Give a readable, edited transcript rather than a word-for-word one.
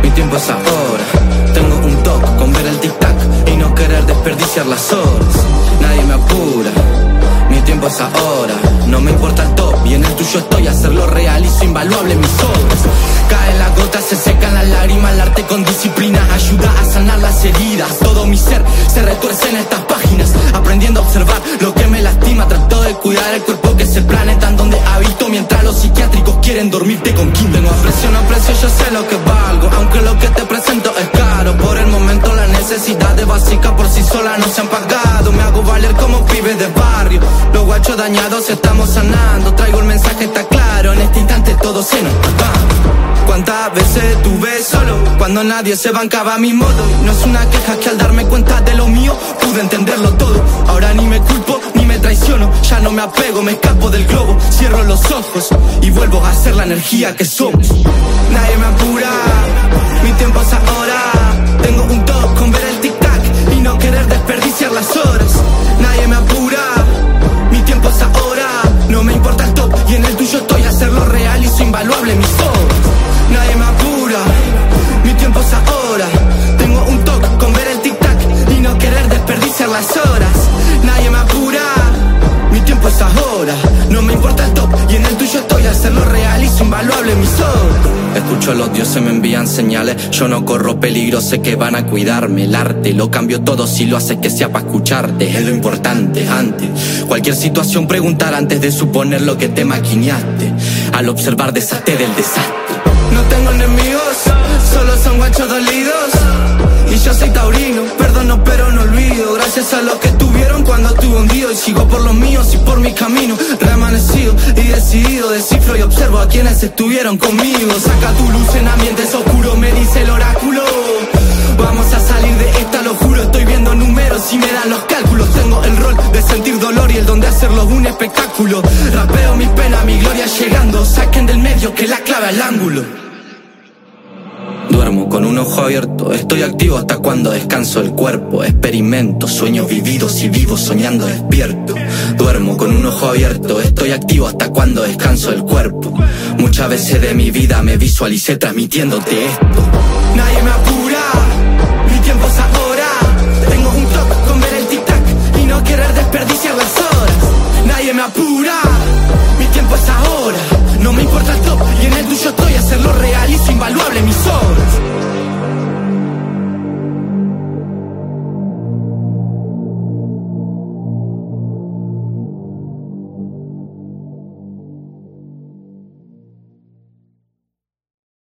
mi tiempo es ahora. Tengo un toque con ver el tic-tac y no querer desperdiciar las horas. Nadie me apura, mi tiempo es ahora. No me importa el top y en el tuyo estoy. Hacerlo real hizo invaluable mis obras. Caen las gotas, se secan las lágrimas. El arte con disciplina ayuda a sanar las heridas. Todo mi ser se retuerce en estas páginas, aprendiendo a observar lo que me lastima. Trato de cuidar el cuerpo que es el planeta en donde habito, mientras los psiquiátricos quieren dormirte con Kindle. No aprecio, yo sé lo que valgo, aunque lo que te presento es caro. Por el momento las necesidades básicas por sí solas no se han pagado. Me hago valer como pibe de barrio. Los guachos dañados estamos sanando. Traigo el mensaje, está claro, en este instante todo se nos va. ¿Cuántas veces estuve solo cuando nadie se bancaba a mi modo? No es una queja que al darme cuenta de lo mío pude entenderlo todo. Ahora ni me culpo ni me traiciono, ya no me apego, me escapo del globo. Cierro los ojos y vuelvo a ser la energía que somos. Nadie me apura, mi tiempo es ahora. Tengo un toque con ver el tic-tac y no querer desperdiciar las horas. Nadie me apura, mi tiempo es ahora. No me importa el top y en el tuyo estoy. Hacerlo real hizo invaluable mis obras. Nadie me apura, mi tiempo es ahora. Tengo un toque con ver el tic-tac y no querer desperdiciar las horas. Nadie me apura, mi tiempo es ahora. No me importa el top y en el tuyo estoy. Hacerlo real hizo invaluable mis obras. Escucho los dioses me envían señales. Yo no corro peligro, sé que van a cuidarme. El arte lo cambio todo si lo haces que sea para escucharte. Es lo importante antes cualquier situación, preguntar antes de suponer lo que te maquineaste. Al observar desastre del desastre. No tengo enemigos, solo son guachos dolidos. Y yo soy taurino, perdono pero no olvido. Gracias a los que estuvieron cuando estuve hundido. Y sigo por los míos y por mi camino. Reamanecido y decidido, descifro y observo a quienes estuvieron conmigo. Saca tu luz en ambientes oscuros, me dice el oráculo. Vamos a salir de esta, lo juro. Estoy viendo números y me dan los cálculos. Tengo el rol de sentir dolor y el don de hacerlo un espectáculo. Rapeo mi pena, mi gloria llegando. Saquen del medio que la clave al ángulo. Duermo con un ojo abierto, estoy activo hasta cuando descanso el cuerpo. Experimento sueños vividos y vivo soñando despierto. Duermo con un ojo abierto, estoy activo hasta cuando descanso el cuerpo. Muchas veces de mi vida me visualicé transmitiéndote esto. Nadie me apura, mi tiempo es ahora. Tengo un toque con ver el tic-tac y no querer desperdiciar las horas. Nadie me apura, mi tiempo es ahora. No me importa el top y en el tuyo